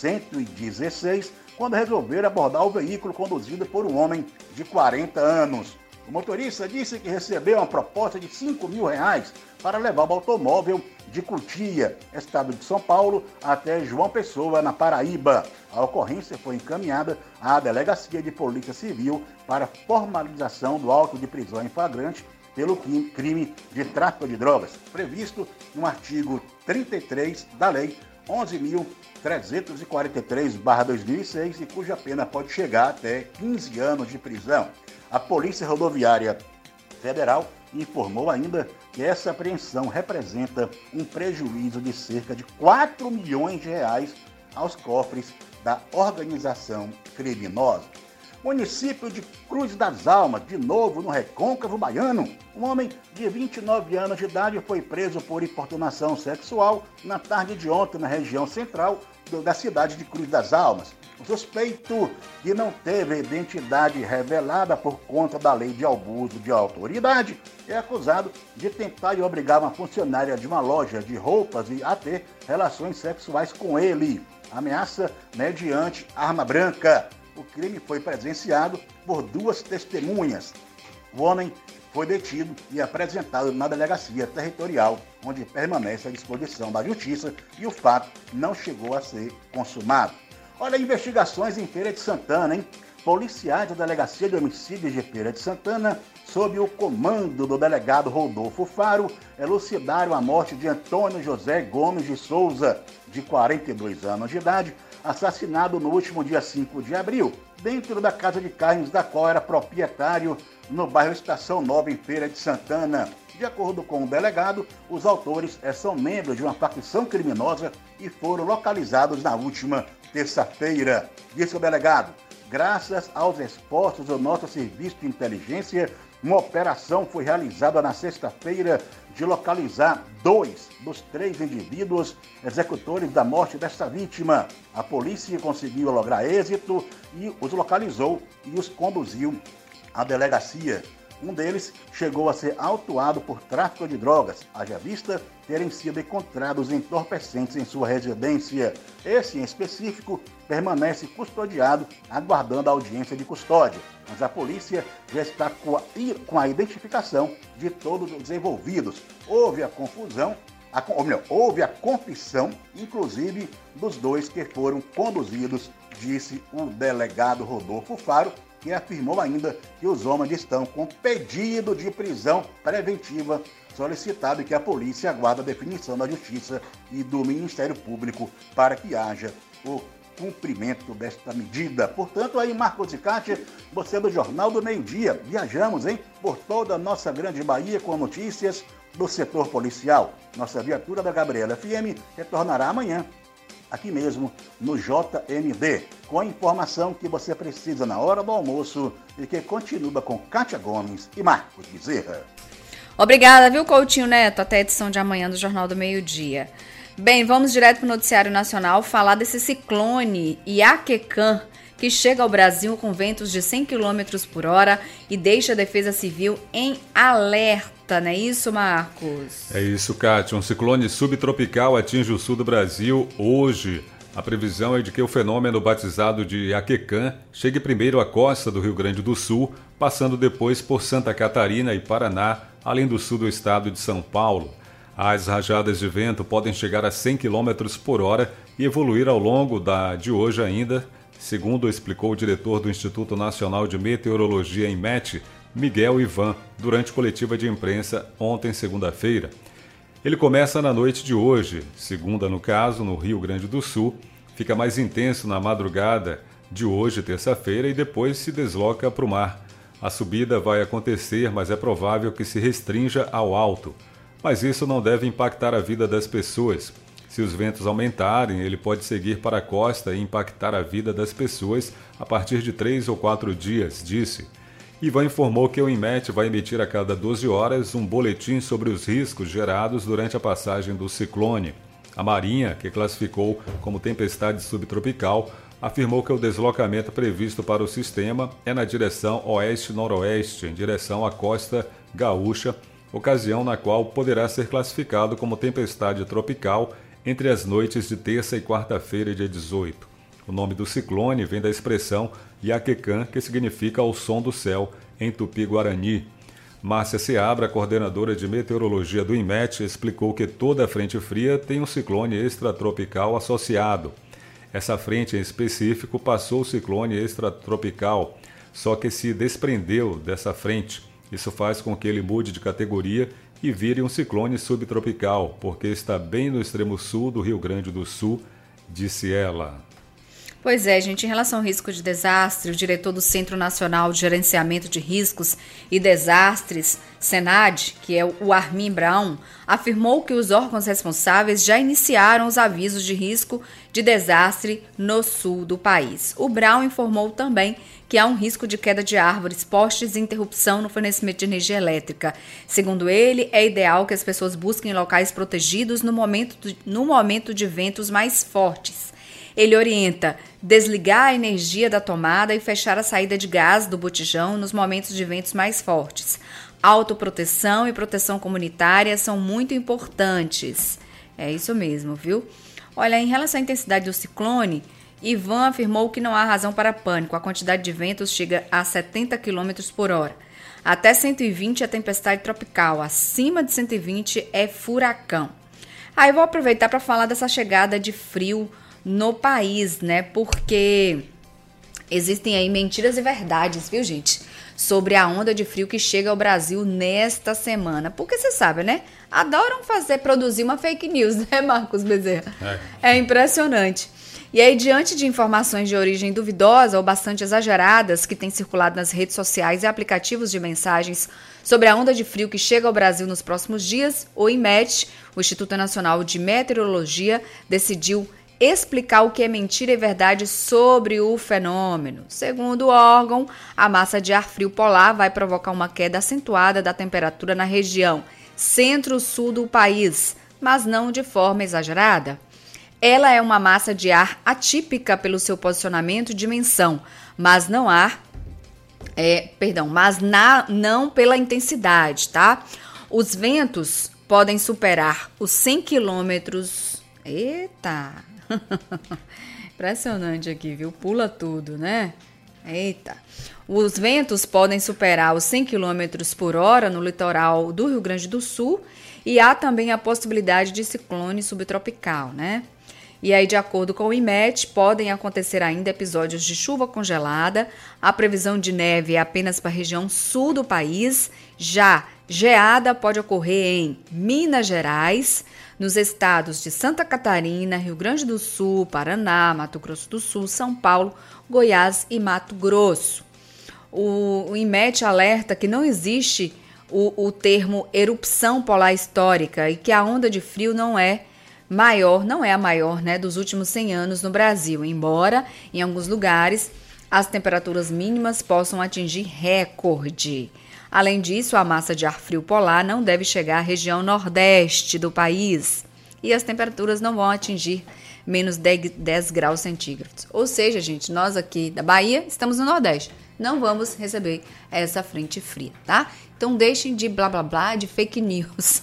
S4: BR-116, quando resolveram abordar o veículo conduzido por um homem de 40 anos. O motorista disse que recebeu uma proposta de R$5 mil para levar o automóvel de Cotia, estado de São Paulo, até João Pessoa, na Paraíba. A ocorrência foi encaminhada à Delegacia de Polícia Civil para formalização do auto de prisão em flagrante pelo crime de tráfico de drogas, previsto no artigo 33 da Lei 11.343/2006 e cuja pena pode chegar até 15 anos de prisão. A Polícia Rodoviária Federal informou ainda que essa apreensão representa um prejuízo de cerca de 4 milhões de reais aos cofres da organização criminosa. Município de Cruz das Almas, de novo no Recôncavo Baiano. Um homem de 29 anos de idade foi preso por importunação sexual na tarde de ontem na região central da cidade de Cruz das Almas. O suspeito, que não teve identidade revelada por conta da lei de abuso de autoridade, é acusado de tentar obrigar uma funcionária de uma loja de roupas a ter relações sexuais com ele. Ameaça mediante arma branca. O crime foi presenciado por 2 testemunhas. O homem foi detido e apresentado na delegacia territorial, onde permanece à disposição da justiça, e o fato não chegou a ser consumado. Olha, investigações em Feira de Santana, hein? Policiais da Delegacia de Homicídios de Feira de Santana, sob o comando do delegado Rodolfo Faro, elucidaram a morte de Antônio José Gomes de Souza, de 42 anos de idade, assassinado no último dia 5 de abril, dentro da casa de carnes da qual era proprietário no bairro Estação Nova, em Feira de Santana. De acordo com o delegado, os autores são membros de uma facção criminosa e foram localizados na última terça-feira. Disse o delegado: graças aos esforços do nosso serviço de inteligência, uma operação foi realizada na sexta-feira de localizar 2 dos 3 indivíduos executores da morte desta vítima. A polícia conseguiu lograr êxito e os localizou e os conduziu à delegacia. Um deles chegou a ser autuado por tráfico de drogas, haja vista terem sido encontrados entorpecentes em sua residência. Esse, em específico, permanece custodiado, aguardando a audiência de custódia. Mas a polícia já está com a identificação de todos os envolvidos. Houve a confusão, houve a confissão, inclusive, dos 2 que foram conduzidos, disse o delegado Rodolfo Faro, que afirmou ainda que os homens estão com pedido de prisão preventiva solicitado e que a polícia aguarda a definição da Justiça e do Ministério Público para que haja o cumprimento desta medida. Portanto, aí, Marcos e Kátia, você do Jornal do Meio-Dia, viajamos, por toda a nossa grande Bahia com notícias do setor policial. Nossa viatura da Gabriela FM retornará amanhã, aqui mesmo no JMD, com a informação que você precisa na hora do almoço e que continua com Kátia Gomes e Marcos Bezerra.
S2: Obrigada, viu, Coutinho Neto? Até a edição de amanhã do Jornal do Meio-Dia. Bem, vamos direto para o Noticiário Nacional falar desse ciclone Iaquecã, que chega ao Brasil com ventos de 100 km por hora e deixa a Defesa Civil em alerta, não é isso, Marcos?
S3: É isso, Kátia. Um ciclone subtropical atinge o sul do Brasil hoje. A previsão é de que o fenômeno batizado de Iaquecã chegue primeiro à costa do Rio Grande do Sul, passando depois por Santa Catarina e Paraná, além do sul do estado de São Paulo. As rajadas de vento podem chegar a 100 km por hora e evoluir ao longo de hoje ainda, segundo explicou o diretor do Instituto Nacional de Meteorologia, INMET, Miguel Ivan, durante coletiva de imprensa ontem, segunda-feira. Ele começa na noite de hoje, segunda no caso, no Rio Grande do Sul, fica mais intenso na madrugada de hoje, terça-feira, e depois se desloca para o mar. A subida vai acontecer, mas é provável que se restrinja ao alto. Mas isso não deve impactar a vida das pessoas. Se os ventos aumentarem, ele pode seguir para a costa e impactar a vida das pessoas a partir de 3 ou 4 dias, disse. Ivan informou que o INMET vai emitir a cada 12 horas um boletim sobre os riscos gerados durante a passagem do ciclone. A Marinha, que classificou como tempestade subtropical, afirmou que o deslocamento previsto para o sistema é na direção oeste-noroeste, em direção à costa gaúcha, ocasião na qual poderá ser classificado como tempestade tropical entre as noites de terça e quarta-feira, dia 18. O nome do ciclone vem da expressão Iaquecã, que significa o som do céu, em Tupi-Guarani. Márcia Seabra, coordenadora de meteorologia do INMET, explicou que toda a frente fria tem um ciclone extratropical associado. Essa frente em específico passou o ciclone extratropical, só que se desprendeu dessa frente. Isso faz com que ele mude de categoria e vire um ciclone subtropical, porque está bem no extremo sul do Rio Grande do Sul, disse ela.
S2: Pois é, gente, em relação ao risco de desastre, o diretor do Centro Nacional de Gerenciamento de Riscos e Desastres, SENAD, que é o Armin Brown, afirmou que os órgãos responsáveis já iniciaram os avisos de risco de desastre no sul do país. O Brown informou também que há um risco de queda de árvores, postes e interrupção no fornecimento de energia elétrica. Segundo ele, é ideal que as pessoas busquem locais protegidos no momento de ventos mais fortes. Ele orienta desligar a energia da tomada e fechar a saída de gás do botijão nos momentos de ventos mais fortes. Autoproteção e proteção comunitária são muito importantes. É isso mesmo, viu? Olha, em relação à intensidade do ciclone, Ivan afirmou que não há razão para pânico. A quantidade de ventos chega a 70 km por hora. Até 120 é tempestade tropical. Acima de 120 é furacão. Aí vou aproveitar para falar dessa chegada de frio no país, né? Porque existem aí mentiras e verdades, viu, gente? Sobre a onda de frio que chega ao Brasil nesta semana. Porque você sabe, né? Adoram produzir uma fake news, né, Marcos Bezerra? É impressionante. E aí, diante de informações de origem duvidosa ou bastante exageradas que têm circulado nas redes sociais e aplicativos de mensagens sobre a onda de frio que chega ao Brasil nos próximos dias, o IMET, o Instituto Nacional de Meteorologia, decidiu explicar o que é mentira e verdade sobre o fenômeno. Segundo o órgão, a massa de ar frio polar vai provocar uma queda acentuada da temperatura na região centro-sul do país, mas não de forma exagerada. Ela é uma massa de ar atípica pelo seu posicionamento e dimensão, mas não pela intensidade, tá? Os ventos podem superar os 100 quilômetros. Eita! Impressionante aqui, viu? Pula tudo, né? Eita! Os ventos podem superar os 100 km por hora no litoral do Rio Grande do Sul e há também a possibilidade de ciclone subtropical, né? E aí, de acordo com o IMET, podem acontecer ainda episódios de chuva congelada. A previsão de neve é apenas para a região sul do país. Já geada pode ocorrer em Minas Gerais, nos estados de Santa Catarina, Rio Grande do Sul, Paraná, Mato Grosso do Sul, São Paulo, Goiás e Mato Grosso. O IMET alerta que não existe o termo erupção polar histórica e que a onda de frio não é a maior, né, dos últimos 100 anos no Brasil, embora em alguns lugares as temperaturas mínimas possam atingir recorde. Além disso, a massa de ar frio polar não deve chegar à região nordeste do país e as temperaturas não vão atingir menos 10 graus centígrados. Ou seja, gente, nós aqui da Bahia estamos no Nordeste, não vamos receber essa frente fria, tá? Então deixem de blá blá blá, de fake news.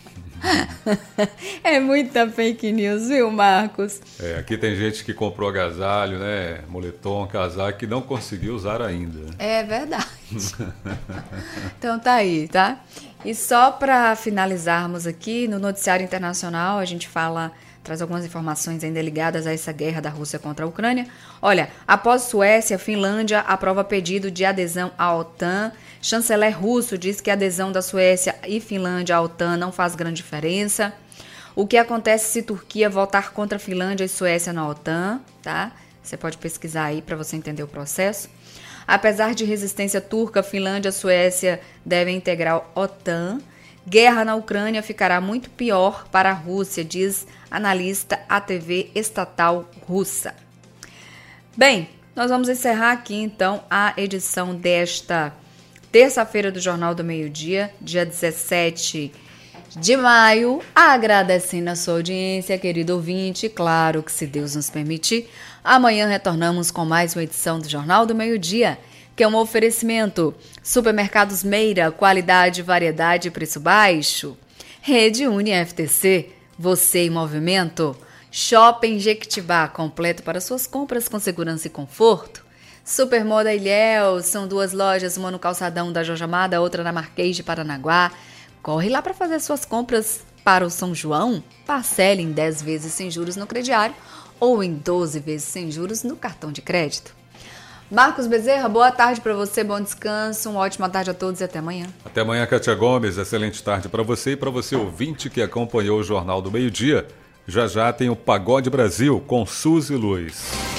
S2: É muita fake news, viu, Marcos?
S3: Aqui tem gente que comprou agasalho, né? Moletom, casaco, que não conseguiu usar ainda.
S2: É verdade. Então tá aí, tá? E só para finalizarmos aqui, no noticiário internacional, a gente traz algumas informações ainda ligadas a essa guerra da Rússia contra a Ucrânia. Olha, após Suécia, Finlândia aprova pedido de adesão à OTAN. Chanceler russo diz que a adesão da Suécia e Finlândia à OTAN não faz grande diferença. O que acontece se Turquia votar contra Finlândia e Suécia na OTAN, tá? Você pode pesquisar aí para você entender o processo. Apesar de resistência turca, Finlândia e Suécia devem integrar a OTAN. Guerra na Ucrânia ficará muito pior para a Rússia, diz analista à TV estatal russa. Bem, nós vamos encerrar aqui então a edição desta terça-feira do Jornal do Meio-Dia, dia 17 de maio, agradecendo a sua audiência, querido ouvinte. Claro que, se Deus nos permitir, amanhã retornamos com mais uma edição do Jornal do Meio-Dia, que é um oferecimento: Supermercados Meira, qualidade, variedade e preço baixo. Rede UniFTC, você em movimento. Shopping Jequitibá, completo para suas compras com segurança e conforto. Supermoda Ilhéus, são 2 lojas, uma no calçadão da Jorge Amado, outra na Marquês de Paranaguá. Corre lá para fazer suas compras para o São João. Parcele em 10 vezes sem juros no crediário ou em 12 vezes sem juros no cartão de crédito. Marcos Bezerra, boa tarde para você, bom descanso, uma ótima tarde a todos e até amanhã.
S3: Até amanhã, Kátia Gomes, excelente tarde para você e para você ouvinte que acompanhou o Jornal do Meio-Dia. Já já tem o Pagode Brasil com Suzy Luz.